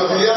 Buenos días.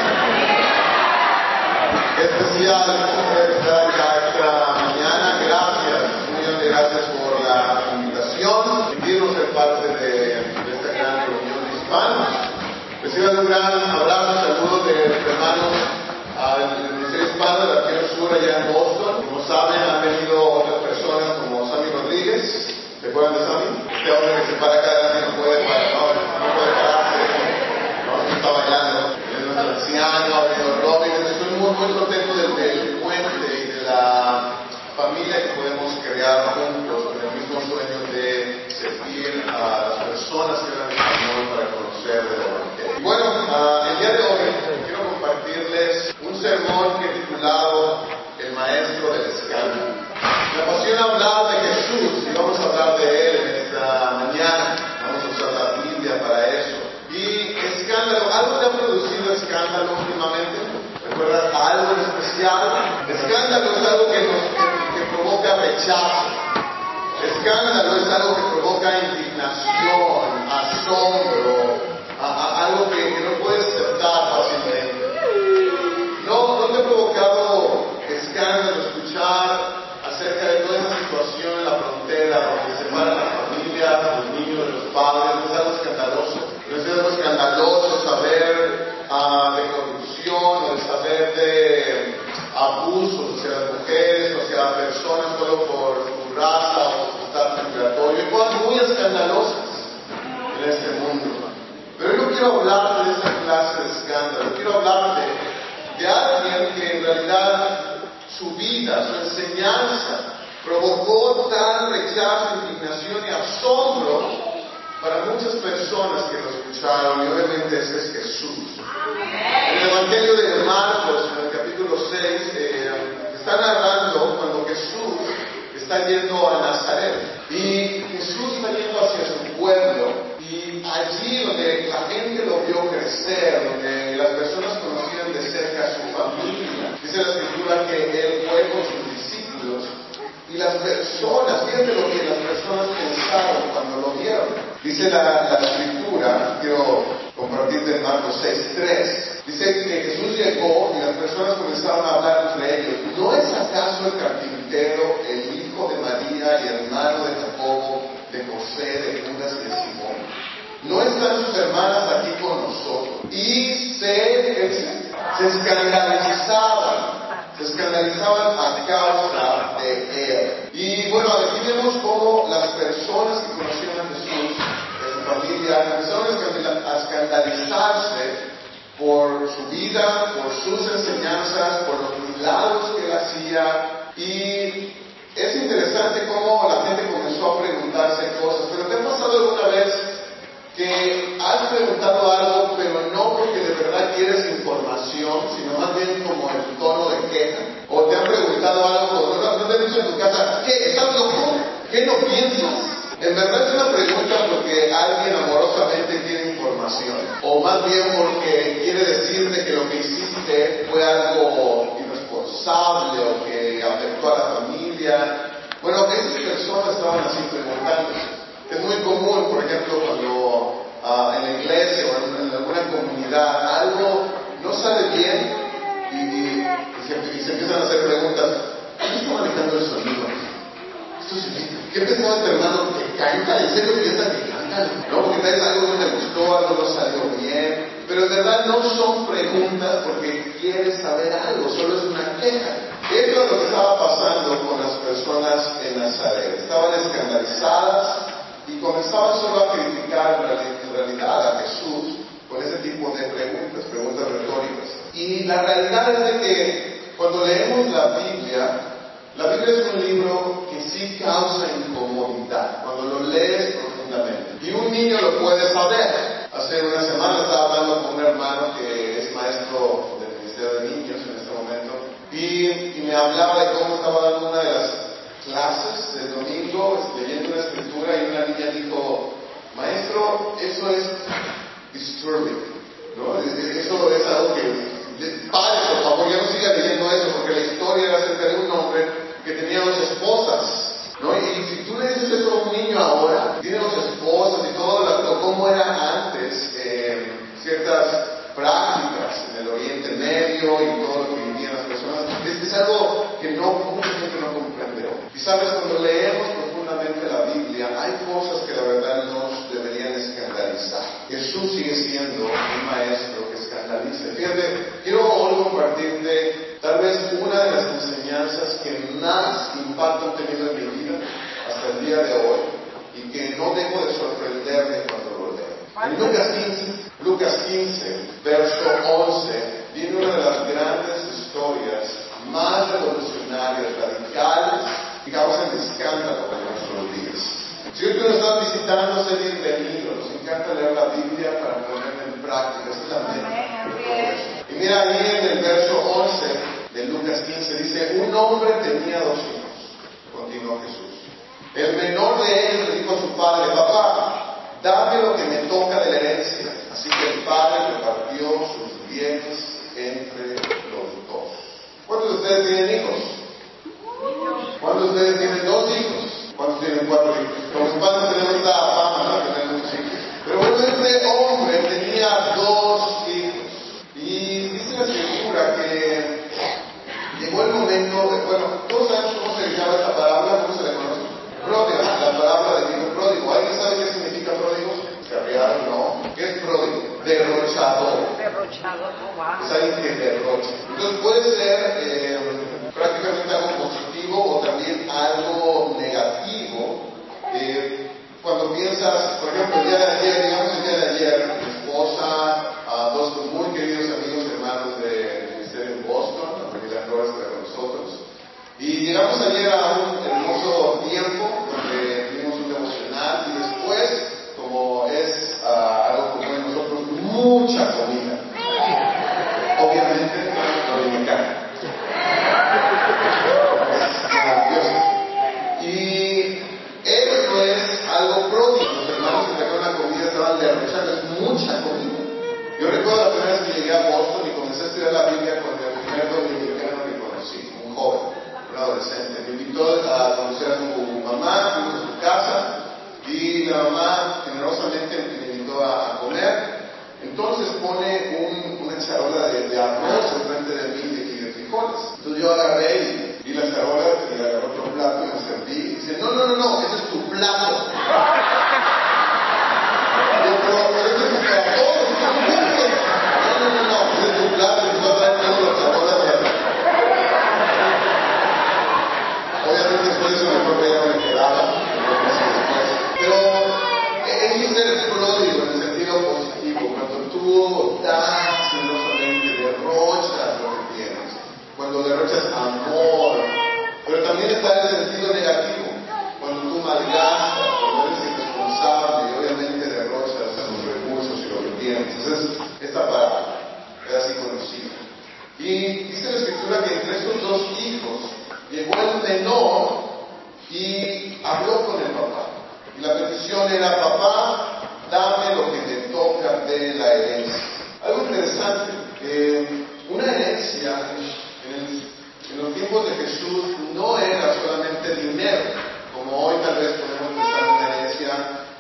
Especial estar acá esta mañana. Gracias, muy gracias por la invitación. Permitirnos ser parte de esta gran reunión de hispanos. Reciban un gran abrazo y saludos de hermanos del Ministerio Hispano de la región sur allá en Boston. Como saben, han venido otras personas como Sammy Rodríguez. ¿Se acuerdan de Sammy? Este hombre que se para acá adelante no puede pararse, no está bailando. Es nuestro anciano, ha venido Robin. Estoy muy contento del puente y de la familia que podemos crear juntos con el mismo sueño de servir a las personas que hablan español para conocer del Evangelio. Y bueno, el día de hoy quiero compartirles un sermón que he titulado El Maestro del Escándalo. Me apasiona hablar de Jesús y vamos a hablar de Él en esta mañana. Vamos a usar la Biblia para eso. Y escándalo, ¿algo le ha producido escándalo últimamente? ¿Recuerdan algo en especial? Escándalo es algo que provoca rechazo. Escándalo es algo que provoca indignación, asombro, algo que no puedes aceptar fácilmente. ¿No te ha provocado escándalo escuchar acerca de toda esa situación en la frontera donde se separan las familias, los niños de los padres? ¿No es algo escandaloso? ¿No es algo escandaloso saber de corrupción o de saber de abusos hacia las mujeres o hacia las personas solo por su raza o su estatus migratorio? Hay cosas muy escandalosas en este mundo. Pero yo no quiero hablar de esa clase de escándalo. Quiero hablar de alguien que en realidad su vida, su enseñanza provocó tal rechazo, indignación y asombro para muchas personas que lo escucharon, y obviamente ese es Jesús. En el Evangelio de Marcos, en el capítulo 6, está narrando cuando Jesús está yendo a Nazaret, y Jesús está yendo hacia su pueblo, y allí donde la gente lo vio crecer, donde las personas conocían de cerca a su familia, dice la Escritura que Él fue con sus discípulos, y las personas, fíjate lo que las personas pensaron cuando lo vieron. Dice la Escritura, quiero compartirte en Marcos 6:3, dice que Jesús llegó y las personas comenzaron a hablar entre ellos. ¿No es acaso el carpintero, el hijo de María y hermano de Jacobo, de José, de Judas y de Simón? ¿No están sus hermanas aquí con nosotros? Y se escandalizaban a causa de Él. Y bueno, aquí vemos cómo las personas que conocían a Jesús, de su familia, empezaron a escandalizarse por su vida, por sus enseñanzas, por los milagros que Él hacía. Y es interesante cómo la gente comenzó a preguntarse cosas. ¿Pero te ha pasado alguna vez que has preguntado algo, pero no porque de verdad quieres información, sino más bien como en tono de queja? ¿O te han preguntado algo, no te han dicho en tu casa, ¿qué? ¿Estás loco? ¿Qué no piensas? En verdad es una pregunta porque alguien amorosamente quiere información, o más bien porque quiere decirte que lo que hiciste fue algo irresponsable o que afectó a la familia. Bueno, esas personas estaban así preguntándose. Es muy común, por ejemplo, cuando en la iglesia o en alguna comunidad algo no sale bien y se empiezan a hacer preguntas. ¿Quién está manejando el sonido? ¿Qué pensaba este hermano que canta? ¿En serio piensa que canta? No, porque tal vez algo no le gustó, algo no salió bien. Pero en verdad no son preguntas porque quieres saber algo, solo es una queja. Esto es lo que estaba pasando con las personas en Nazaret. Estaban escandalizadas y comenzaban solo a criticar en realidad a Jesús con ese tipo de preguntas retóricas. Y la realidad es de que cuando leemos la Biblia es un libro que sí causa incomodidad cuando lo lees profundamente. Y un niño lo puede saber. Hace una semana estaba hablando con un hermano que es maestro del Ministerio de Niños en este momento, y me hablaba de cómo estaba dando una de las clases del domingo, leyendo una escritura, y una niña dijo: maestro, eso es disturbing, ¿no? Eso es algo que... Padre, por favor, ya no siga leyendo eso, porque la historia era acerca de un hombre que tenía 2 esposas, ¿no? Y si tú le dices eso a un niño ahora, tiene 2 esposas y todo, cómo era antes, ciertas prácticas cautiverio y todo lo que vivían las personas, es algo que mucha gente no comprende hoy. Y sabes, cuando leemos profundamente la Biblia, hay cosas que la verdad nos deberían escandalizar. Jesús sigue siendo un maestro que escandaliza. Fíjate, quiero hoy compartirte tal vez una de las enseñanzas que más impacto han tenido en mi vida hasta el día de hoy y que no dejo de sorprenderme cuando lo leo. En Lucas 15, verso 11, viene una de las grandes historias más revolucionarias, radicales, que causan escándalo en nuestros días. Si hoy tú nos estás visitando, sé bienvenido. Nos encanta leer la Biblia para ponerla en práctica. Esa es la meta. Y mira, ahí en el verso 11 de Lucas 15 dice: un hombre tenía 2 hijos, continuó Jesús. El menor de ellos le dijo a su padre: papá, dame lo que me toca de la herencia. Así que el padre repartió sus bienes entre los 2. ¿Cuántos de ustedes tienen hijos? ¿Cuántos de ustedes tienen 2 hijos? ¿Cuántos tienen 4 hijos? Los padres tenemos esta fama de tener muchos hijos. Pero bueno, este hombre tenía 2 hijos. Y dice la escritura que llegó el momento, todos sabemos cómo se le llama esta parábola, cómo se le conoce. Pródigo, la parábola del hijo pródigo. ¿Alguien sabe qué significa pródigo? Carriado, no. ¿Qué es pródigo? Derrochador. Derrochador, wow. Es alguien que derrocha. Entonces puede ser prácticamente algo positivo o también algo negativo. Cuando piensas, por ejemplo, el día de ayer, mi esposa, 2 muy queridos amigos, hermanos de ministerio en Boston, la familia Flores está con nosotros. Y llegamos ayer a un hermoso tiempo donde tuvimos un devocional y después, como es algo común en nosotros, mucha comida. Obviamente, dominicana. Es maravilloso. Y eso es algo pródigo. Los hermanos que trajeron la comida estaban derrochando, es mucha comida. Yo recuerdo la primera vez que llegué a Boston y comencé a estudiar la Biblia con el primer dominicano que conocí, un joven, un adolescente. Me invitó a conocer a su mamá, fuimos a su casa y la mamá generosamente me invitó a comer. Entonces pone una charola de arroz enfrente de mí y de frijoles. Entonces yo agarré y vi la charola y agarré otro plato y me serví. Y dice: no, ese es tu plato. Pero eso es para todos, no, ese es tu plato y tú vas a dar todas las charolas de arroz. Obviamente después de eso mejor que ya no me quedaba. Pero eso es ser pródigo en el sentido positivo, cuando tú das generosamente, derrochas lo que tienes, cuando derrochas amor. Pero también está el sentido negativo, cuando tú malgastas, cuando eres irresponsable y obviamente derrochas los recursos y lo que tienes. Entonces, esta parábola es así conocida. Y dice la escritura que entre estos 2 hijos llegó el menor y habló con el papá. Y la petición era: papá, dame lo que me toca de la herencia. Algo interesante, una herencia en los tiempos de Jesús no era solamente dinero, como hoy tal vez podemos pensar en una herencia,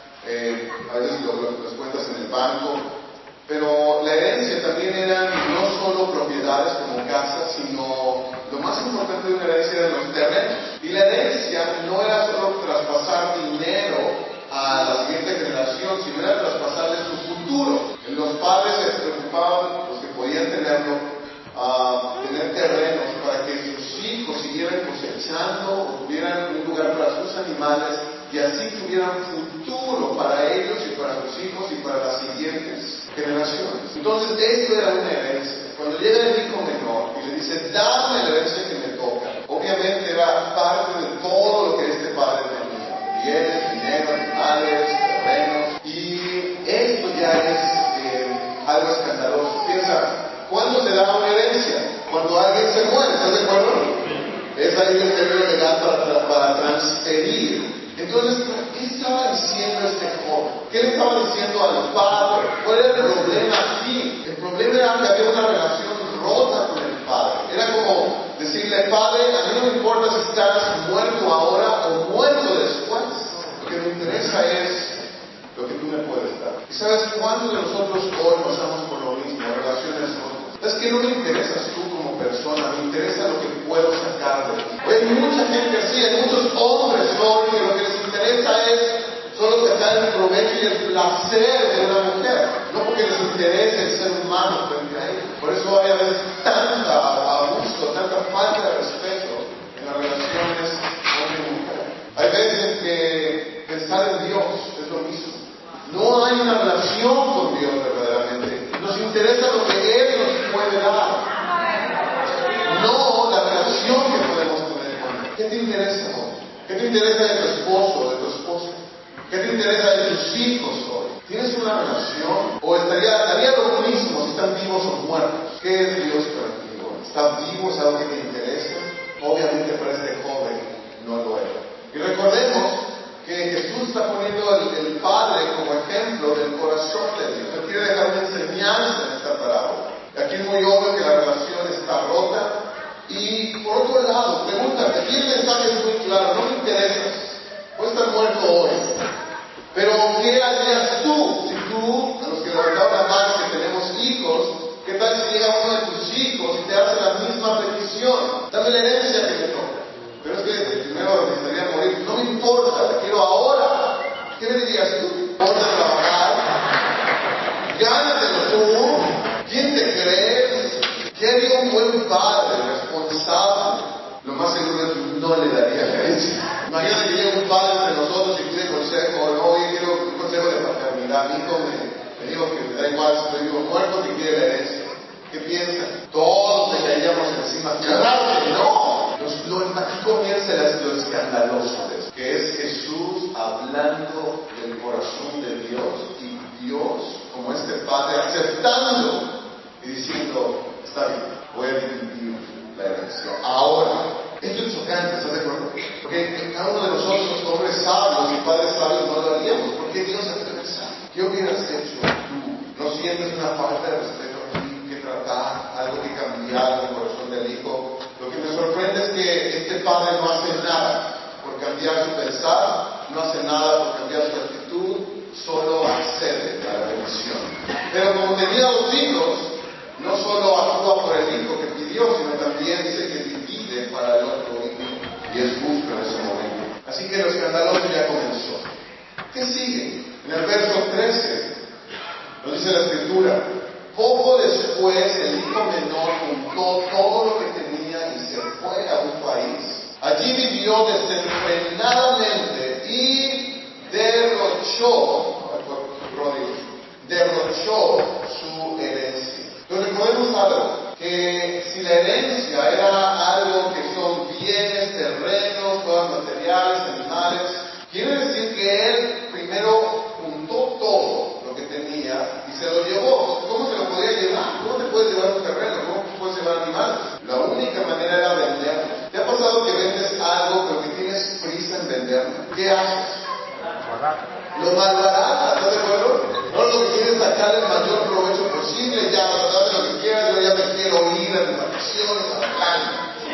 a veces las cuentas en el banco, pero la herencia también eran no solo propiedades como casas, sino lo más importante de una herencia eran los terrenos. Y la herencia no era solo traspasar dinero a la siguiente generación, sino era traspasarle su futuro. Los padres se preocupaban, los que podían tenerlo, tener terrenos para que sus hijos siguieran cosechando o tuvieran un lugar para sus animales y así tuvieran futuro para ellos y para sus hijos y para las siguientes generaciones. Entonces esto era una herencia. Cuando llega el hijo menor y le dice: dame la herencia que me toca, obviamente era parte de todo lo que este padre tenía: bienes, dinero, animales, terrenos. Y esto ya es algo escandaloso. Piensa, ¿cuándo se da una herencia? Cuando alguien se muere, ¿estás de acuerdo? Es ahí el término legal para transferir. Entonces, ¿qué estaba diciendo este joven? ¿Qué le estaba diciendo al padre? ¿Cuál era el problema aquí? El problema era que había una relación rota con el padre. Era como decirle: padre, a mí no me importa si estás muerto ahora o muerto después. Lo que me interesa es lo que tú me puedes dar. ¿Y sabes cuántos de nosotros hoy pasamos por lo mismo? Relaciones rotas. La ¿Sabes qué? No me interesas tú como persona, me interesa lo que puedo sacar de ti. Hay mucha gente así, hay muchos hombres hoy que lo que les interesa es solo sacar el provecho y el placer de una mujer, no porque les interese el ser humano frente a ellos. Por eso hay a veces tanta abuso, tanta falta de respeto en las relaciones hombre y mujer. Hay veces que pensar en Dios es lo mismo. No hay una relación con Dios verdaderamente. Nos interesa lo que Él nos puede dar, no la relación que podemos tener con Él. ¿Qué te interesa hoy? ¿Qué te interesa de tu esposo, de tu esposa? ¿Qué te interesa de tus hijos hoy? ¿Tienes una relación? ¿O daría lo mismo si están vivos o muertos? ¿Qué es Dios para ti hoy? ¿Está vivo? ¿Es algo que te interesa? Obviamente para este joven no lo era. Y recordemos que Jesús está poniendo el Padre como ejemplo del corazón de Dios. Él quiere dejar una enseñanza en esta parábola. Aquí es muy obvio que la relación está rota. Y por otro lado, pregúntate, aquí el mensaje es muy claro, no me interesas. Puedes estar muerto hoy. Pero ¿qué harías tú si tú, a los que levantaron la mano que tenemos hijos, qué tal si llega uno de tus hijos y te hace la misma petición? Dame la herencia que me toca. Pero es que primero necesitaría morir. No me importa, la quiero ahora. ¿Qué le dirías tú? Ponte a trabajar. Gánatelo tú. ¿Quién te crees? ¿Qué haría un buen padre responsable? Lo más seguro es que no le daría la herencia. Imagínate que llega un padre entre nosotros y pide consejo. No, oye, quiero un consejo de paternidad. Mi hijo me dijo que me da igual si estoy vivo o muerto, que quiere la herencia. ¿Qué piensan? Todos le caeríamos encima. ¡Claro que no! Aquí comienza lo escandaloso de esto, que es Jesús hablando del corazón de Dios y Dios, como este padre, aceptando y diciendo, está bien, voy a dividir la herencia. Ahora, esto es chocante, ¿estás de acuerdo? Porque cada uno de nosotros, hombres sabios y padres sabios, no lo haríamos. ¿Por qué Dios hace pensar? ¿Qué hubieras hecho tú? ¿No sientes una falta de respeto aquí que tratar, algo que cambiar en el corazón del hijo? Lo que me sorprende es que este padre no hace nada por cambiar su pensar, no hace nada por cambiar su actitud, solo accede a la bendición. Pero como tenía dos hijos, no solo actúa por el hijo que pidió, sino también dice que divide para el otro hijo. Y es justo en ese momento. Así que lo escandaloso ya comenzó. ¿Qué sigue? En el verso 13 nos dice la Escritura: poco después el hijo menor juntó todo lo que tenía y se fue a un país. Allí vivió desenfrenadamente y derrochó su herencia. Entonces recordemos algo, que si la herencia era algo que son bienes, terrenos, cosas materiales, animales, quiere decir que él primero juntó todo lo que tenía y se lo llevó. ¿Cómo se lo podía llevar? ¿Cómo te puedes llevar un terreno? ¿Cómo te puedes llevar animales? La única manera era venderlo. ¿Te ha pasado que vendes algo pero que tienes prisa en venderlo? ¿Qué haces? Lo malbaratas, ¿estás de acuerdo? No, lo que quieres es sacar el mayor provecho posible, ya, dame lo que quieras, yo ya me quiero ir a mis vacaciones, a la playa.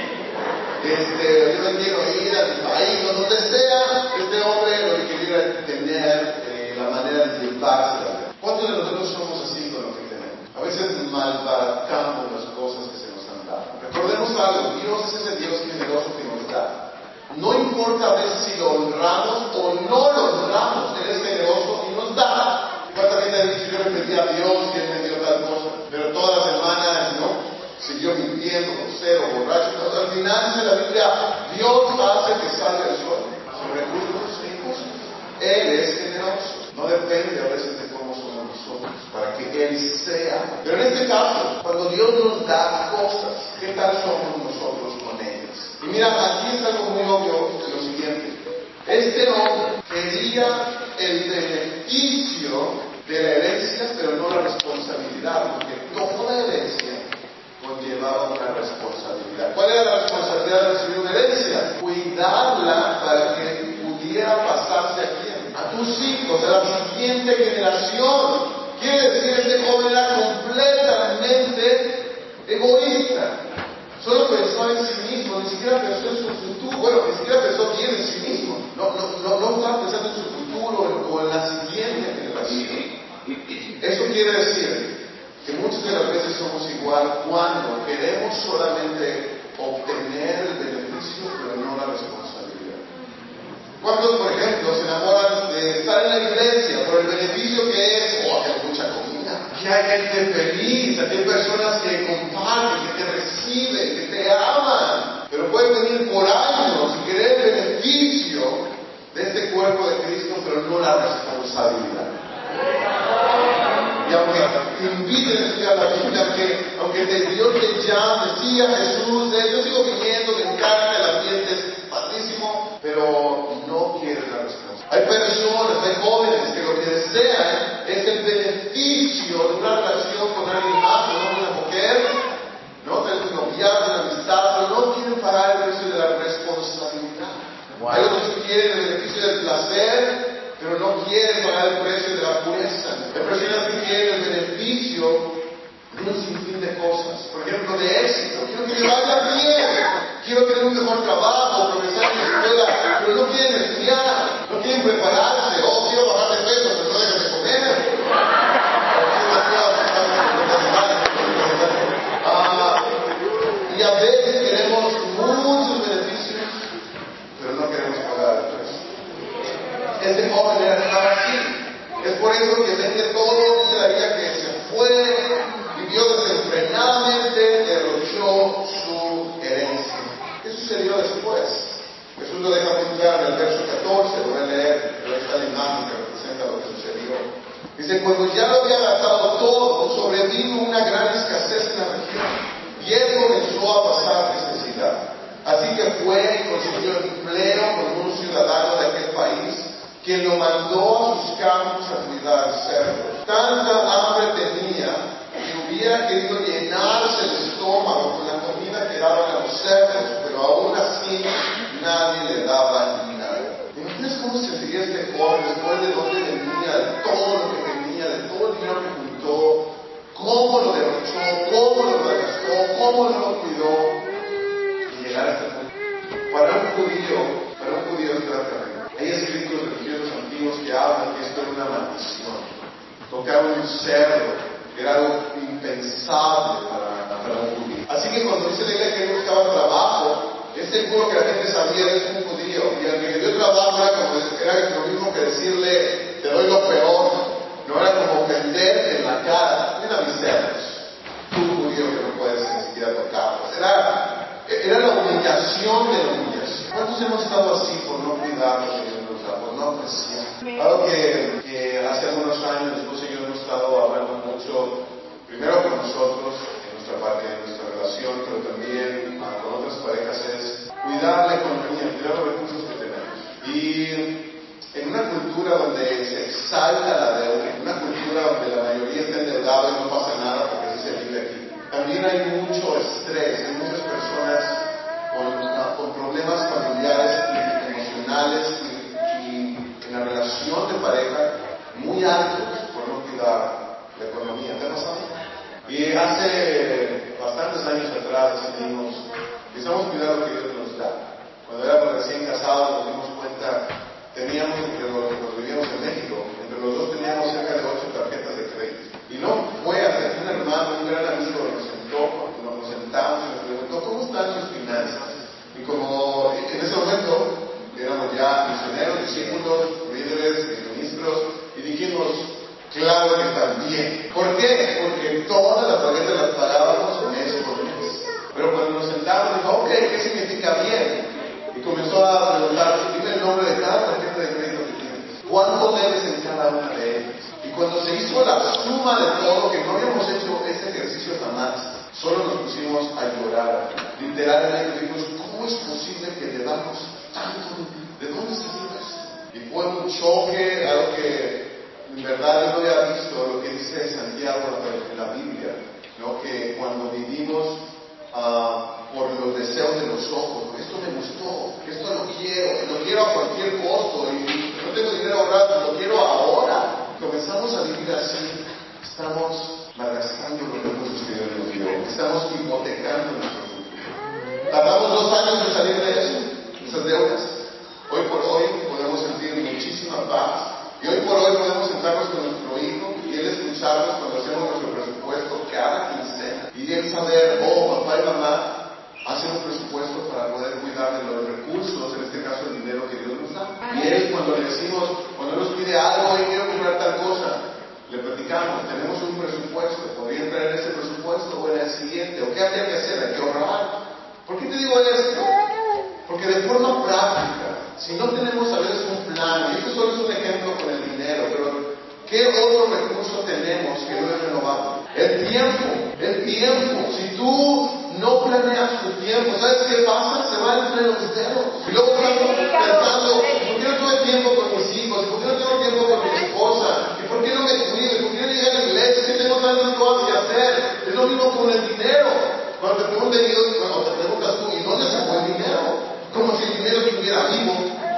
Yo me quiero ir a mi país, o donde sea. Este hombre lo que quería era tener la manera de llevarse. ¿Cuántos de nosotros somos así con lo que tenemos? A veces malbaratamos las cosas que se nos han dado. Recordemos algo, Dios es ese Dios generoso que nos da. No importa a veces si lo honramos o no lo honramos, Él es generoso y nos da. ¿Cuánta gente ha dicho, yo le pedí a Dios y Él me dio tal cosa? Pero todas las semanas, ¿no? Siguió mintiendo, grosero, borracho. Entonces, al final dice la Biblia, Dios hace que salga el sol sobre justos e injustos. Él es generoso. No depende a veces de cómo somos nosotros, para que Él sea. Pero en este caso, cuando Dios nos da cosas, ¿qué tal somos nosotros con ellas? Y mira, aquí es algo muy obvio, lo siguiente. Este hombre quería el beneficio de la herencia, pero no la responsabilidad, porque toda la herencia conllevaba una responsabilidad. ¿Cuál era la responsabilidad de recibir una herencia? Cuidarla para que pudiera pasarse a quién? A tus hijos, a la siguiente generación. Quiere decir, este joven era completamente egoísta. Solo pensó en sí mismo, ni siquiera pensó en su futuro. Bueno, ni siquiera pensó bien en sí mismo. No estaba pensando en su futuro o en la siguiente generación. Eso quiere decir que muchas de las veces somos igual cuando queremos solamente obtener el beneficio, pero no la responsabilidad. ¿Cuántos, por ejemplo, se enamoran de estar en la iglesia por el beneficio que es, que hay mucha comida, que hay gente feliz, que hay personas que comparten, que te reciben, que te aman, pero pueden venir por años y querer el beneficio de este cuerpo de Cristo, pero no la responsabilidad? Y aunque te inviten a estudiar la Biblia, aunque Dios te llame, sí a Jesús, yo sigo viniendo, me encanta, el ambiente es padrísimo, pero no quieres la responsabilidad. Hay personas, hay jóvenes que lo que desean es el beneficio de una relación con alguien más, con una mujer, ¿no? De un noviazgo, una amistad, pero no quieren pagar el precio de la responsabilidad. Wow. Hay otros que quieren el beneficio del placer, pero no quieren pagar el precio de la pureza. Hay personas que quieren el beneficio de un sinfín de cosas. Por ejemplo, de éxito. Quiero que me vaya bien. Quiero tener un mejor trabajo, progresar en la escuela, pero no quieren estudiar, no quieren prepararse. Quiero bajar de peso, pero no dejan de comer. Y a veces queremos muchos beneficios, pero no queremos pagar el precio. Este joven estaba así. Es por eso que vende todo, dice la Biblia que se fue, vivió desenfrenadamente, derrochó su herencia. ¿Qué sucedió después? Jesús lo deja muy claro en el verso 14, lo voy a leer, pero ahí está la imagen que representa lo que sucedió. Dice, cuando ya lo había gastado todo, sobrevino una gran escasez en la región, y él comenzó a pasar necesidad. Así que fue y consiguió empleo con un ciudadano de aquel país, quien lo mandó a sus campos a cuidar cerdos. Tanta hambre tenía que hubiera querido llenarse el estómago con la comida que daban a los cerdos, pero aún así nadie le daba ni nada. ¿Imaginas cómo se sentiría este joven después de dónde venía, de todo lo que tenía, de todo el dinero que juntó, cómo lo derrochó, cómo lo malgastó, cómo no lo cuidó, y llegar a este punto? Para un judío es gran terrible. Hay escritos religiosos antiguos que hablan que esto era una maldición. Tocar un cerdo era algo impensable para un judío. Así que cuando dice la Biblia que él buscaba trabajo, es seguro que la gente sabía que es un judío. Y al que le dio trabajo era lo mismo que decirle, te doy lo peor. No era como ofenderte en la cara. Mira mis cerdos. Tú judío que no puedes ni siquiera tocarlos. Era la humillación de la humillación. ¿Cuántos hemos estado así por no cuidar lo que Dios nos da, por no apreciar? Algo que hace algunos años mi esposa y yo hemos estado hablando mucho, primero con nosotros, en nuestra parte de nuestra relación, pero también con otras parejas, es cuidar la economía, cuidar los recursos que tenemos. Y en una cultura donde se exalta la deuda, en una cultura donde la mayoría está endeudada y no pasa nada porque así se vive aquí, también hay mucho estrés, hay muchas personas con problemas familiares y emocionales y en la relación de pareja muy altos por no cuidar la economía. ¿Te ha pasado? Y hace bastantes años atrás decidimos, empezamos a cuidar lo que Dios nos da. Cuando éramos recién casados nos dimos cuenta, teníamos, entre los que vivíamos en México, entre los dos teníamos cerca de 8 tarjetas de crédito. Y no fue hasta que un hermano, un gran amigo nos sentamos y nos preguntó, ¿cómo están sus finanzas? Y como en ese momento éramos ya misioneros, discípulos, líderes, ministros, y dijimos, claro que están bien. ¿Por qué? Porque todas las tarjetas las pagábamos mes por mes. Pero cuando nos sentamos, dijo, ok, ¿qué significa bien? Y comenzó a preguntar, dime el nombre de cada tarjeta de crédito que tienes. ¿Cuánto debes en cada una de ellas? Y cuando se hizo la suma de todo, que no habíamos hecho este ejercicio jamás, solo nos pusimos a llorar. Literalmente dijimos, ¿cómo es posible que debamos tanto? ¿De dónde salió eso? Y fue un choque, algo que en verdad yo no había visto, lo que dice Santiago en la Biblia, ¿no? Que cuando vivimos por los deseos de los ojos, esto me gustó, esto lo quiero a cualquier costo, y no tengo dinero ahorrado, lo quiero ahora. Comenzamos a vivir así, estamos malgastando los recursos que Dios nos dio, estamos hipotecando nuestro futuro. Tardamos 2 años en salir de eso, esas deudas. Hoy por hoy podemos sentir muchísima paz, y hoy por hoy podemos sentarnos con nuestro hijo y él escucharnos cuando hacemos nuestro presupuesto cada quincena. Y el saber, oh, papá y mamá hacen un presupuesto para poder cuidar de los recursos, en este caso el dinero que Dios nos da. Y es cuando le decimos, cuando nos pide algo y quiero comprar tal cosa, le platicamos, tenemos un presupuesto, podría entrar en ese presupuesto o en el siguiente, o qué habría que hacer, hay que ahorrar. ¿Por qué te digo esto? Porque de forma práctica, si no tenemos a veces un plan, y esto solo es un ejemplo con el dinero, pero ¿qué otro recurso tenemos que no es renovable? El tiempo, el tiempo. Si tú no planeas tu tiempo, ¿sabes qué pasa? Se va entre los dedos. Y luego estamos pensando, ¿por qué no tuve tiempo con mis hijos? ¿Y por qué no tengo tiempo con mi esposa? ¿Y por qué no me cuido? ¿Y por qué no llegué a la iglesia? ¿Qué tengo tantas cosas que hacer? Es lo mismo con el dinero. Cuando te preguntan, cuando te preguntas tú, ¿y dónde se fue el dinero? Como si el dinero estuviera vivo.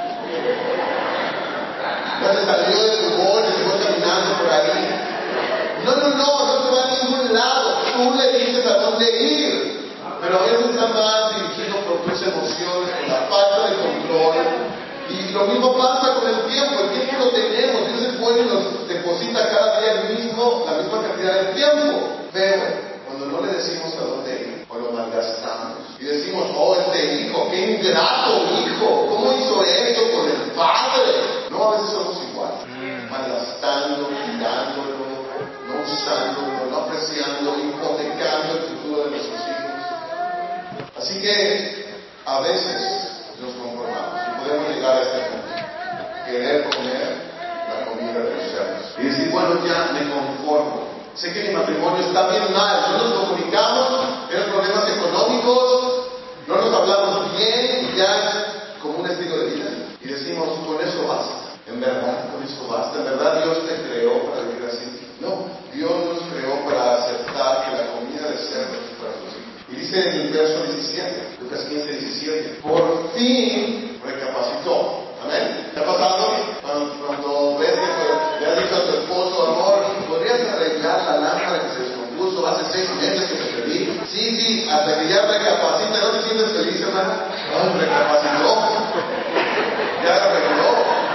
Ya se salió de tu bolsa, se fue caminando por ahí. No se va a ningún lado. Tú le dices a dónde ir. Pero a veces está más dirigido por tus emociones, por la falta de control. Y lo mismo pasa con el tiempo. El tiempo lo tenemos. Dios es bueno y nos deposita cada día la misma cantidad de tiempo. Pero cuando no le decimos a dónde ir, o lo malgastamos, y decimos, oh, este hijo, qué ingrato hijo, ¿cómo hizo esto con el padre? No, a veces somos iguales, malgastando, tirándolo, no usándolo, no apreciando, hipotecando el futuro de nuestros hijos. Así que a veces nos conformamos y podemos llegar a este punto, querer comer la comida de los cerdos y decir, bueno, ya me conformo. Sé que mi matrimonio está bien mal, no nos comunicamos, tenemos problemas económicos, no nos hablamos bien, y ya es como un estilo de vida. Y decimos, con eso basta. En verdad, con eso basta. En verdad, Dios te creó para vivir así. No, Dios nos creó para aceptar que la comida de cerdo es para sus hijos. Y dice en el verso 17, Lucas 15, 17, por fin recapacitó. Amén. ¿Te ha pasado? Cuando ves que le has dicho a tu esposo, amor, ¿podrías arreglar la lámpara que se descompuso hace 6 meses que te pedí? Sí, hasta que ya recapacita. ¿No te sientes feliz, hermano? No, recapacitó. Ya arregló.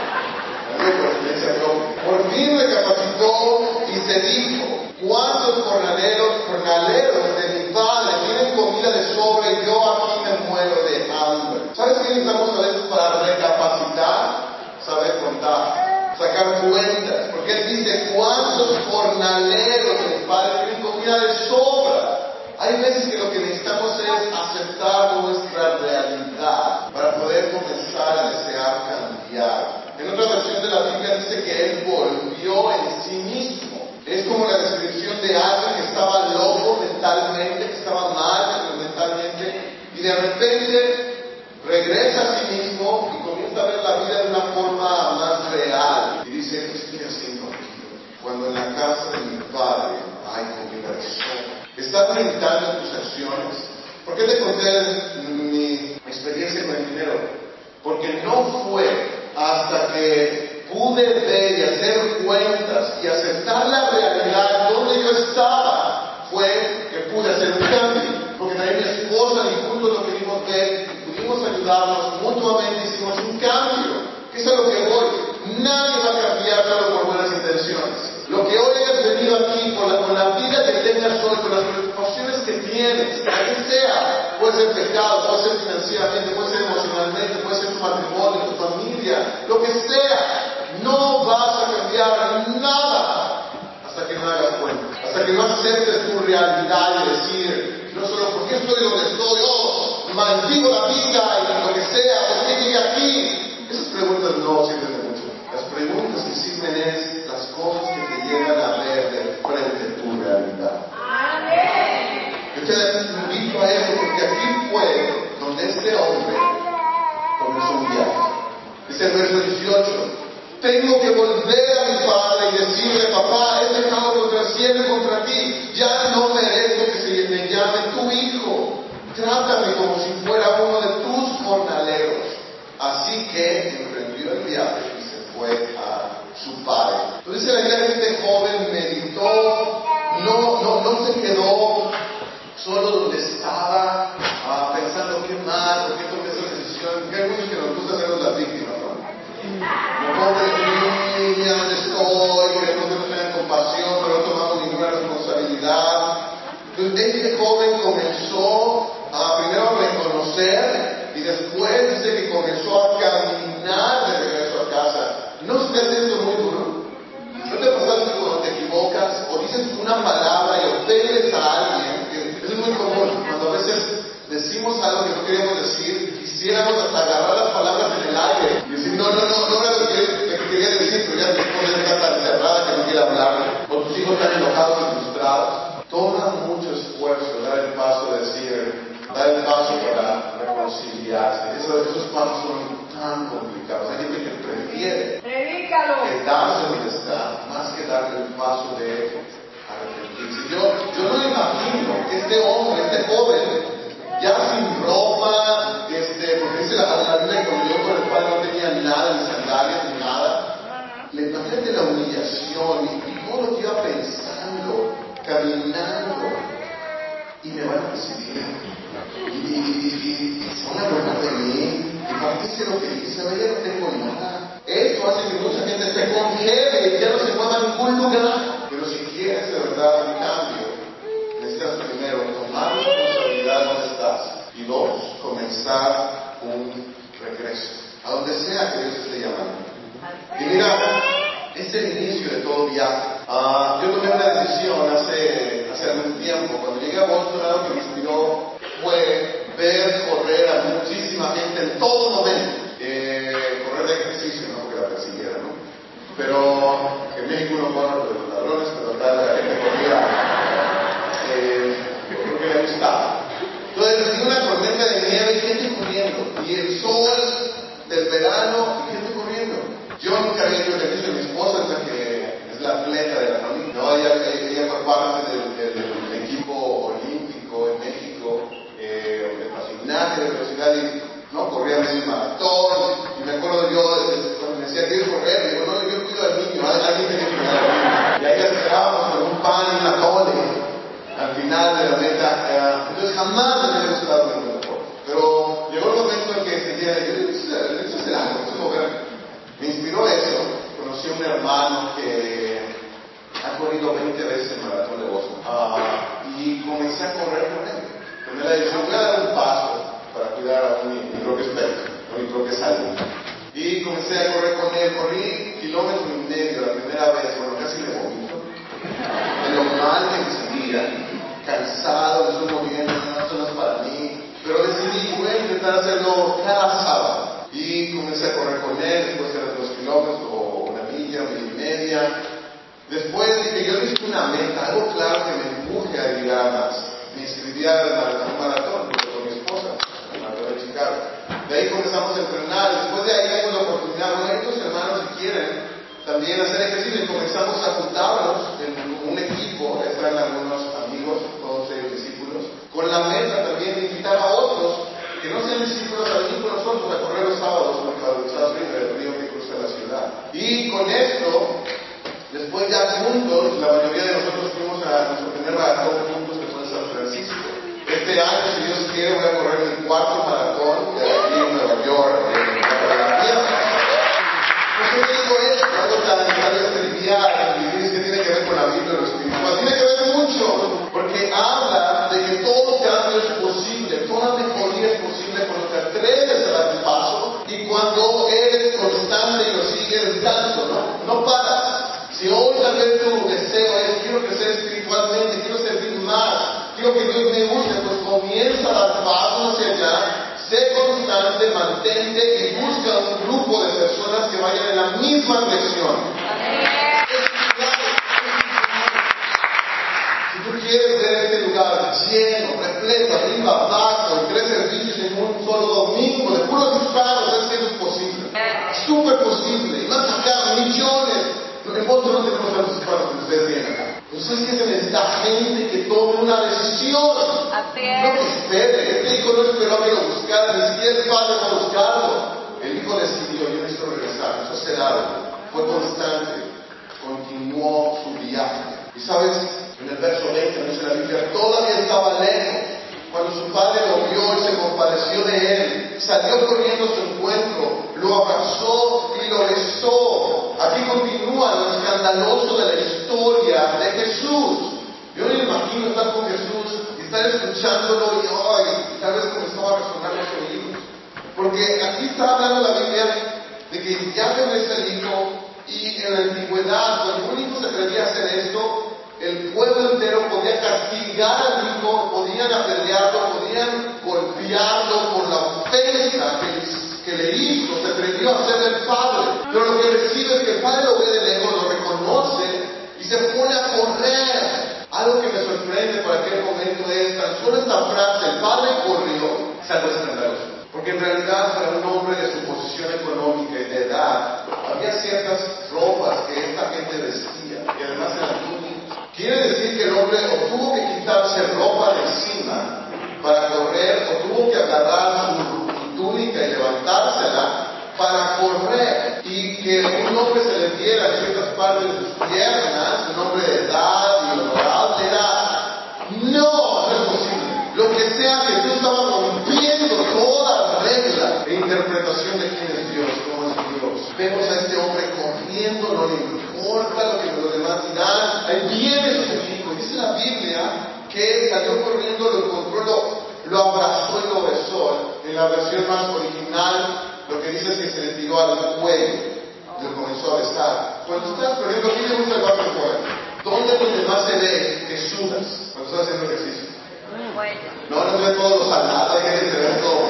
Por experiencia propia. Por fin recapacitó y se dijo, ¿cuántos jornaleros de mi padre tienen comida de sobra y yo aquí me muero de hambre? ¿Sabes qué necesitamos a veces para recapacitar? Saber contar, sacar cuentas. Porque él dice, ¿cuántos jornaleros de mi padre tienen comida de sobra? Hay veces que lo que necesitamos es aceptar nuestra realidad para poder comenzar a desear cambiar. En otra versión de la Biblia dice que él volvió en sí mismo. Es como la descripción de alguien que estaba loco mentalmente, que estaba mal mentalmente, y de repente regresa a sí mismo y comienza a ver la vida de una forma más real. Y dice, ¿qué estoy haciendo aquí? Cuando en la casa de mi padre hay comida de sobra. ¿Estás meditando en tus acciones? ¿Por qué te conté mi experiencia con el dinero? Porque no fue hasta que pude ver y hacer cuentas y aceptar la realidad donde yo estaba, fue que pude hacer un cambio. Porque también mi esposa y juntos lo pudimos ver y pudimos ayudarnos mutuamente, hicimos un cambio. ¿Qué es a lo que voy? Nadie va a cambiar solo por buenas intenciones. Lo que hoy hayas venido aquí, con la vida que tengas hoy, con las preocupaciones que tienes, la que sea, puede ser pecado, puede ser financieramente, puede ser emocionalmente, puede ser tu matrimonio, tu familia, lo que sea, no vas a cambiar nada hasta que no hagas cuenta, hasta que no aceptes tu realidad y decir, no solo porque estoy donde estoy, oh, maldigo la vida y lo que sea, ¿por qué llegué aquí? Esas preguntas no sirven de mucho. Las preguntas que sirven es las cosas que te llevan a ver de frente tu realidad. Amén. Yo te invito a eso porque aquí fue donde este hombre comenzó un viaje. Dice el verso 18, tengo que volver a mi padre y decirle, papá, he pecado contra el cielo y contra ti, ya no merezco que se me llame tu hijo. Trátame como si fuera uno de tus jornaleros. Así que emprendió el viaje y se fue a su padre. Entonces la idea que este joven meditó, no se quedó solo donde estaba, pensando qué mal, por qué tomé esa decisión. Porque hay muchos que nos gusta hacernos las víctimas, ¿no? Como pobre de mí, ya donde estoy, queremos que nos tengan compasión, pero no tomamos ninguna responsabilidad. Entonces este joven comenzó primero a reconocer y después dice que comenzó a caminar de regreso a casa. ¿No se te hace esto muy duro? ¿No te pasa que cuando te equivocas o dices una palabra y ofendes a alguien? Que eso es muy común, cuando a veces decimos algo que no queríamos decir, quisiéramos hasta agarrar las palabras en el aire y decir, no era lo que quería decir, pero ya tu esposa está tan cerrada que no quiere hablar, o tus hijos están enojados y frustrados. Toma mucho esfuerzo dar el paso de decir, dar el paso para reconciliarse. Esos pasos son tan complicados. Hay gente que prefiere quedarse donde está más que dar el paso de arrepentirse. Yo no imagino que este hombre, este joven, ya sin ropa, porque dice la Biblia que cuando llegó por el padre no tenía nada, ni sandalias, ni nada. Le imagínate la humillación y todo lo que iba pensando, caminando, y me van a recibir, y se van a acordar de mí, y para qué sé lo que hice, ya no tengo nada. Esto hace que mucha gente se congele y ya no se mueva a ningún lugar. Pero si quieres de verdad un cambio, necesitas primero tomar responsabilidad donde estás y dos, comenzar un regreso a donde sea que Dios esté llamando. Y mira, es el inicio de todo viaje. Yo tomé una decisión hace algún tiempo. Cuando llegué a Boston, algo que me inspiró fue ver correr a muchísima gente en todo momento. Correr de ejercicio, no porque la persiguiera, ¿no? Pero en México uno corre por los ladrones, pero acá la gente corría porque le gustaba. Entonces recibí una tormenta de nieve y gente corriendo. Y el sol del verano y gente corriendo. Yo nunca había hecho ejercicio. Mi esposa es la que es la atleta de la familia, ¿no? Ella fue parte del equipo olímpico en México, de patinaje, de velocidad, y ¿no? Corría medio maratón. Y me acuerdo yo, cuando me decía, ¿quieres correr? Digo, no, yo cuido al niño, alguien tiene que cuidar al niño. Y ahí la esperábamos con un pan y una tole al final de la meta. Entonces jamás me había gustado ningún deporte. Pero llegó el momento en que sentía, necesito hacer algo, necesito moverme. Me inspiró eso. Conocí a un hermano que ha corrido 20 veces el maratón de Boston. Y comencé a correr con él. Tomé la decisión, voy a dar un paso para cuidar a mi propio espectro, a mi propia salud. Y comencé a correr con él. Corrí 1,5 kilómetros la primera vez, bueno, casi me vomito. De lo mal que me sentía, cansado, me estoy moviendo, esto no es para mí. Pero decidí, voy a intentar hacerlo cada sábado. Y comencé a correr con él, después eran 2 kilómetros, o 1 milla, 1,5 millas. Después dije, yo necesito una meta, algo claro que me empuje a llegar a más. Me inscribí al maratón con mi esposa, al maratón de Chicago. De ahí comenzamos a entrenar, después de ahí dimos la oportunidad, bueno, hay otros hermanos si quieren también hacer ejercicio, y comenzamos a juntarnos en un equipo, están algunos amigos, todos ellos discípulos, con la meta también de invitar a otros que no sean discípulos a venir con nosotros a correr los sábados por el río que cruza la ciudad. Y con esto, después ya juntos, la mayoría de nosotros fuimos a nuestro primer maratón juntos que fue en San Francisco. Este año, si Dios quiere, voy a correr mi 4º maratón de aquí en Nueva York, en la tierra. ¿Por qué te digo esto? Algo tan trivial, y dices que tiene que ver con la Biblia y lo espiritual. Tiene que ver mucho, porque habla de que todo cambio es posible, toda mejoría es posible cuando te atreves a dar un paso y cuando eres constante y lo sigues dando, no paras. Si hoy tal vez tu deseo es, quiero crecer espiritualmente, quiero servir más, quiero que Dios me use, pues comienza a dar pasos hacia allá. Sé constante, mantente y busca un grupo de personas que vayan en la misma dirección. Si tú quieres ver este lugar lleno, repleto, arriba, abajo, y 3 servicios en un solo domingo, de puros hispanos, es que eso es posible. Súper posible. Y vas a sacar millones. En Boston no tenemos tantos hispanos como ustedes tienen acá. Entonces es que se necesita gente que tome una decisión. No que espere. Este hijo no esperó a que lo buscara, ni siquiera el padre fue a buscarlo. El hijo decidió, yo necesito regresar, necesito hacer algo. Fue constante, continuó su viaje. Y sabes, en el verso 20 dice la Biblia, todavía estaba lejos. Cuando su padre lo vio y se compadeció de él, salió corriendo a su encuentro, lo abrazó y lo besó. Aquí continúa lo escandaloso de la historia de Jesús. Yo me imagino estar con Jesús estar escuchándolo y tal vez comenzaba a resonar los oídos. Porque aquí está hablando la Biblia de que Yahvé es el Hijo, y en la antigüedad, cuando un hijo se atrevía a hacer esto, el pueblo entero podía castigar al hijo, podían apedrearlo, podían golpearlo por la ofensa que le hizo, se atrevió a ser el padre. Pero lo que recibe es que el padre lo ve de lejos, lo reconoce y se pone a correr. Algo que me sorprende por aquel momento es tan solo esta frase: el padre corrió, es algo escandaloso. Porque en realidad para un hombre de su posición económica y de edad, había ciertas ropas que esta gente vestía, y además eran túnicas. Quiere decir que el hombre o tuvo que quitarse ropa de encima para correr, o tuvo que agarrar su túnica y levantársela para correr, y que un hombre se le viera en ciertas partes de sus piernas, un hombre de edad y honorable, no es posible. Lo que sea, Jesús estaba rompiendo toda regla e interpretación de quién es Dios, cómo es Dios. Vemos a este hombre corriendo, no le importa lo que los demás dirán. Ahí viene su hijo. Dice la Biblia que salió corriendo, lo encontró, lo abrazó y lo besó. En la versión más original, lo que dice es que se le tiró al cuello y lo comenzó a besar. Cuando estás corriendo, ¿a quién le gusta el vaso de fuera? ¿Dónde es donde más se ve que sudas? Cuando estás haciendo ejercicio. No, no se ve todos los salados, hay que se ve todo.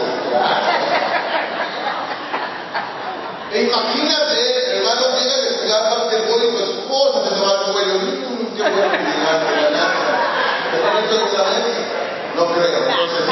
E imagínate, hermano, llega a jugar basquetbol y tu esposa se te va al cuello. Qué bueno que llegaste a la NASA. Pero esto es la mesa. No creo, entonces.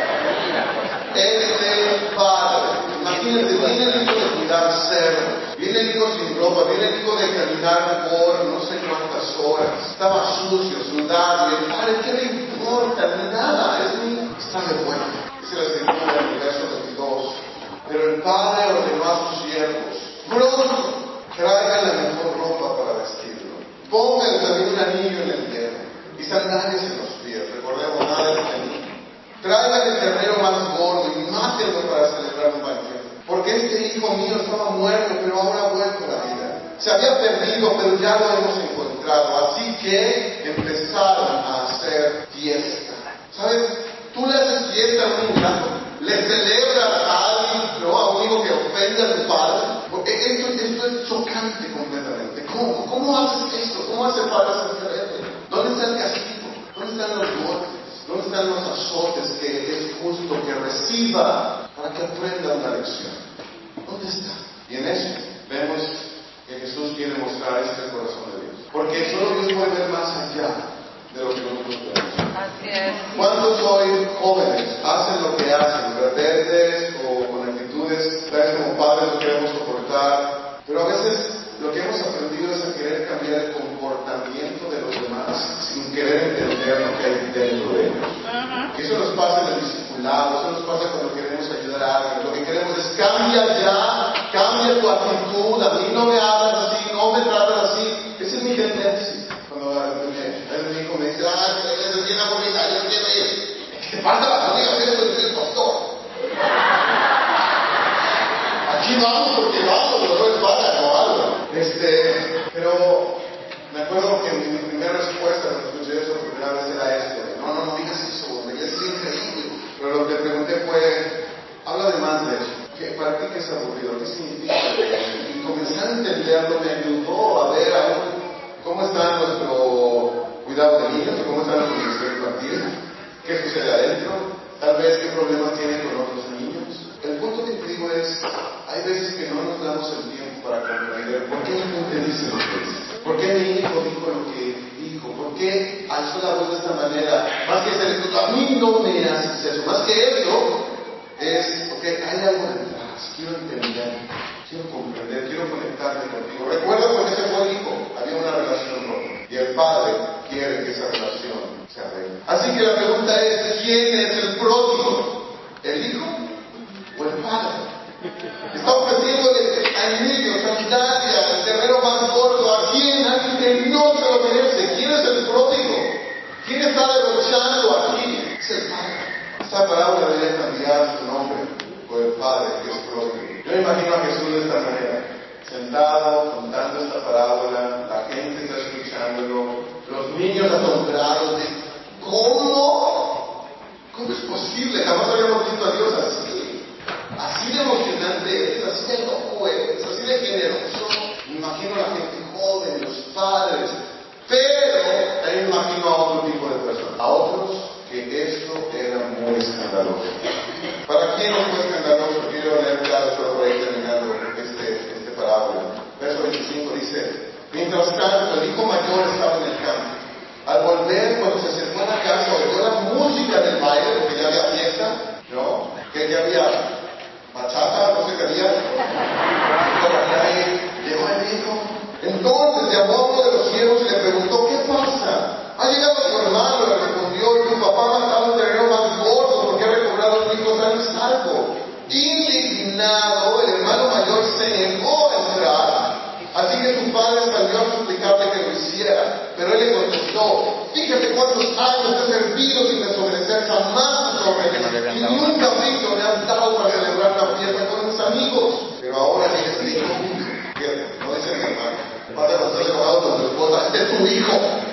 Es el padre. Imagínate, viene el hijo de cuidar cerdos, viene el hijo sin ropa, viene el hijo de caminar por no sé cuántas horas. Estaba sucio, sudado, y el padre, ¿qué le importa? Nada, está de bueno. Dice la escritura en el verso 22. Pero el padre ordenó a sus siervos: pronto, traigan la mejor ropa para vestirlo, pongan también un anillo en el dedo y sandalias en los pies. Recordemos, nada de anillo. Traigan el ternero más gordo y mátenlo para celebrar un banquete. Porque este hijo mío estaba muerto, pero ahora ha vuelto a la vida. Se había perdido, pero ya lo hemos encontrado. Así que empezaron a hacer fiesta. ¿Sabes? Tú le haces fiesta a un ingrato, le celebras a alguien, ¿no? A un hijo que ofende a tu padre. Porque esto es chocante completamente. ¿Cómo haces esto? ¿Cómo hace padre ser? ¿Dónde está el castigo? ¿Dónde están los golpes? ¿Dónde están los azotes que es justo que reciba para que aprenda una lección? ¿Dónde está? Y en eso vemos que Jesús quiere mostrar el corazón de Dios. Porque solo Dios puede ver más allá de lo que nosotros vemos. Así es. ¿Cuántos hoy jóvenes hacen lo que hacen, rebeldes o con actitudes, tal vez como padres no queremos soportar? Pero a veces lo que hemos aprendido es a querer cambiar el comportamiento de los demás sin querer entender lo que hay dentro de ellos. Y eso nos pasa en el discipulado, eso nos pasa cuando queremos ayudar a alguien. Lo que queremos es: cambia ya, cambia tu actitud, a mí no me hablas así, no me tratas así. Esa es mi tendencia. Cuando mi hijo me dice: es bien aburrida, yo no quiero ir. ¿Qué pasa? No digas eso, yo soy el pastor. Aquí vamos porque vamos, no es para o algo. Pero me acuerdo que mi primera respuesta cuando escuché eso por primera vez era esto: no digas eso, la iglesia es increíble. Pero lo que le pregunté fue: habla de más de eso. ¿Para ti qué es aburrido? ¿Qué significa? Y comenzar a entenderlo me ayudó a ver aún cómo está nuestro cuidado de niños, cómo está nuestro ministerio infantil, qué sucede adentro, tal vez qué problemas tiene con otros niños. El punto que te digo es: hay veces que no nos damos el tiempo para comprender por qué la gente dice lo que dice, por qué mi hijo dijo lo que dijo, por qué alzó la voz de esta manera. Más que ser esto, a mí no me haces eso. Más que eso, es porque hay algo detrás. Quiero entender, quiero comprender, quiero conectarme contigo. Recuerda por qué se fue el hijo. Había una relación rota y el padre quiere que esa relación se arregle. Así que la pregunta es: ¿quién es el pródigo? ¿El hijo o el padre? Está ofreciéndole al niño sandalia, el ternero más gordo. ¿A quién? A alguien que no se lo merece. ¿Quién es el pródigo? ¿Quién está derrochando aquí? Es el padre. Esta parábola debe cambiar su nombre por el padre que es pródigo. Yo me imagino a Jesús de esta manera, sentado contando esta parábola, la gente está escuchándolo, los niños asombrados de ¿cómo? que había bachata, no sé qué había. Llegó el hijo. Entonces llamó a uno de los siervos y le preguntó, ¿qué pasa? Ha llegado tu hermano, le respondió, y tu papá ha matado un terreno más gordo porque ha recobrado a tu hijo tan salvo. Indignado, el hermano mayor se negó a entrar, así que su padre salió a suplicarle que lo hiciera. Pero él le contestó, fíjate cuántos años he servido sin desobedecer jamás tus órdenes, y nunca visto me han dado para celebrar la fiesta con mis amigos. Pero ahora eres mi hijo. Fíjate, no dice mi hermano. Pasa cuando estás enojado con tu esposa, este es tu hijo.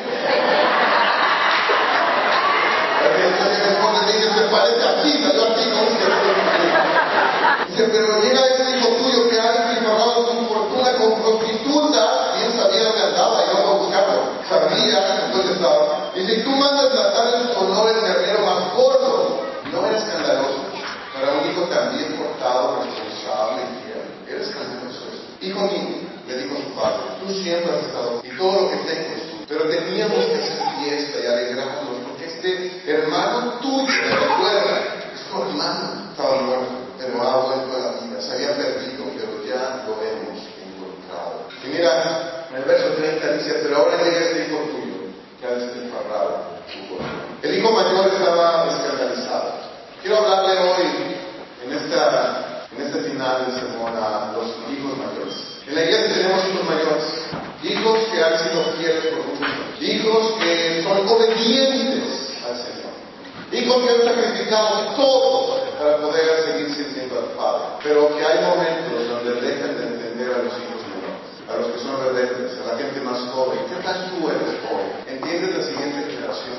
Entonces mi esposa le dice, se parece a ti, salió a ti, ¿cómo se parece? Dice, pero llega ese hijo tuyo que ha despilfarrado su fortuna con prostitutas, y él sabía dónde andaba y no va a buscarlo. Sabía dónde estaba. Dice, tú mandas matar en su honor el ternero más gordo. ¿No era escandaloso para un hijo tan bien portado, responsable y fiel? Era escandaloso eso. Hijo mío, le dijo su padre, tú siempre has estado y todo lo que tengo es tuyo. Pero teníamos que hacer fiesta y alegrarnos porque este hermano tuyo, recuerda, es tu hermano, estaba muerto, pero ha vuelto a la vida, se había perdido, pero ya lo hemos encontrado. Y mira, en el verso 30 dice, pero ahora llega este hijo tuyo que ha despilfarrado su fortuna. El hijo mayor estaba escandalizado. Quiero hablarle hoy en este final del sermón a los hijos mayores. En la iglesia tenemos hijos mayores, hijos que han sido fieles por mucho tiempo, hijos que son obedientes al Señor, hijos que han sacrificado todo para poder seguir sirviendo al Padre, pero que hay momentos donde dejan de entender a los hijos menores, a los que son rebeldes, a la gente más joven. ¿Qué tal tú eres hoy? ¿Entiendes la siguiente generación?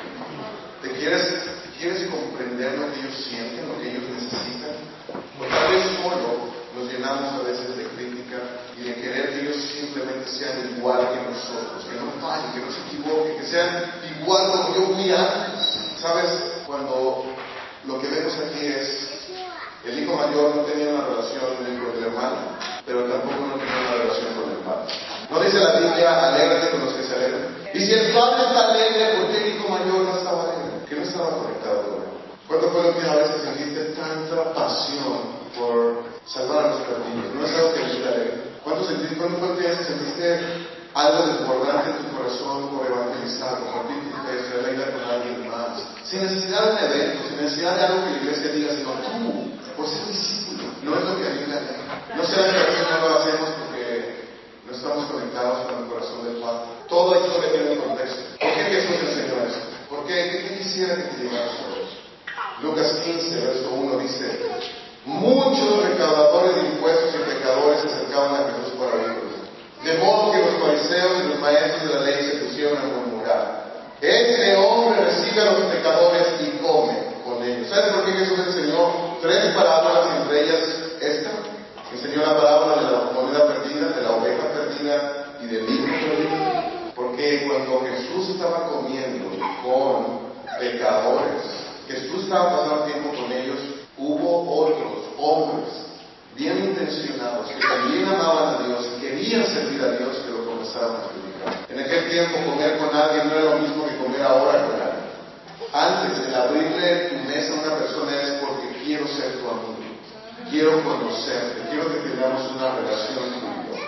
¿Te quieres comprender lo que ellos sienten, lo que ellos necesitan? O tal vez solo nos llenamos a veces de crítica y de querer que ellos simplemente sean igual que nosotros, que no fallen, que no se equivoquen, que sean igual como yo fui antes. ¿Sabes? Cuando lo que vemos aquí es, el hijo mayor no tenía una relación con el hermano, pero tampoco no tenía una relación con el padre. ¿No dice la Biblia, alégrate con los que se alegran? Y si el padre está alegre, ¿por qué el hijo mayor no estaba alegre? Que no estaba conectado con él. ¿Cuándo fue la última vez que sentiste tanta pasión por salvar a los perdidos? ¿No es algo que te alegra? ¿Cuándo fue la última vez que sentiste algo desbordante en tu corazón por evangelizar, compartir tu fe, hacer la vida con alguien más? Sin necesidad de un evento, sin necesidad de algo que la iglesia diga, sino tú, por ser discípulo. No es lo que a mí me alegra. ¿No será que a veces no lo hacemos porque no estamos conectados con el corazón del Padre? Toda historia tiene un contexto. ¿Por qué Jesús enseñó eso? ¿Por qué? ¿Qué quisiera que te llegaras a eso? Lucas 15, verso 1 dice, muchos recaudadores de impuestos y pecadores se acercaban a Jesús para oírlo. De modo que los fariseos y los maestros de la ley se pusieron a murmurar, este hombre recibe a los pecadores y come con ellos. ¿Sabes por qué Jesús enseñó 3 parábolas, entre ellas esta? Enseñó la parábola de la moneda perdida, de la oveja perdida y del hijo perdido. Porque cuando Jesús estaba comiendo con pecadores, Jesús estaba pasando tiempo con ellos, hubo otros hombres bien intencionados que también amaban a Dios y querían servir a Dios, que lo comenzaron a criticar. En aquel tiempo comer con alguien no era lo mismo que comer ahora con alguien. Antes, el abrirle tu mesa a una persona es porque quiero ser tu amigo, quiero conocerte, quiero que tengamos una relación contigo.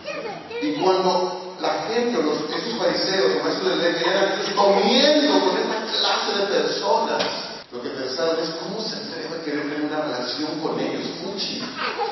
Y cuando la gente, esos fariseos, los maestros de ley, veían a Jesús comiendo con esta clase de personas, lo que pensaron es, ¿cómo se atreve a querer tener una relación con ellos? Fuchi.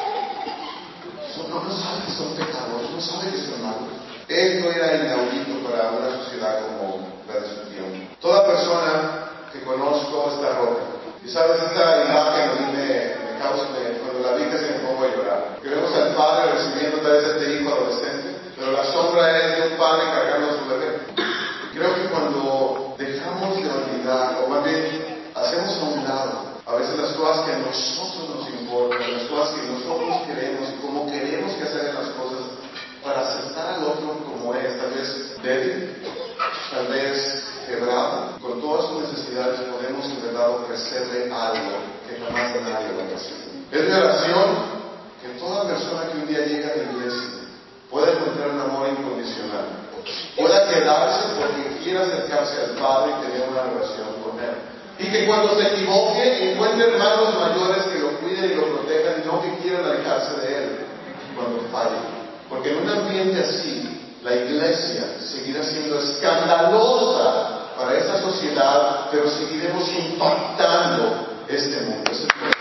No sabe que son pecadores, no sabe que son malos. Esto era inaudito para una sociedad como la de su tiempo. Toda persona que conozco está rota. Y sabes, esta imagen a mí me causa, cuando la vi casi me pongo a llorar. Que vemos al padre recibiendo tal vez a este hijo adolescente, pero la sombra es de un padre cargando a su bebé. Creo que cuando dejamos de olvidar, o más bien hacemos a un lado a veces las cosas que a nosotros nos importan, las cosas que nosotros queremos y cómo queremos que se hagan las cosas para aceptar al otro como es, tal vez débil, tal vez quebrado, con todas sus necesidades podemos en verdad ofrecerle algo que jamás nadie va a recibir. Es mi oración que toda persona que un día llega a la iglesia pueda encontrar un amor incondicional, pueda quedarse porque quiera acercarse al Padre y tener una relación con Él. Y que cuando se equivoque encuentre hermanos mayores que lo cuiden y lo protejan, y no que quieran alejarse de él cuando falle. Porque en un ambiente así, la iglesia seguirá siendo escandalosa para esta sociedad, pero seguiremos impactando este mundo.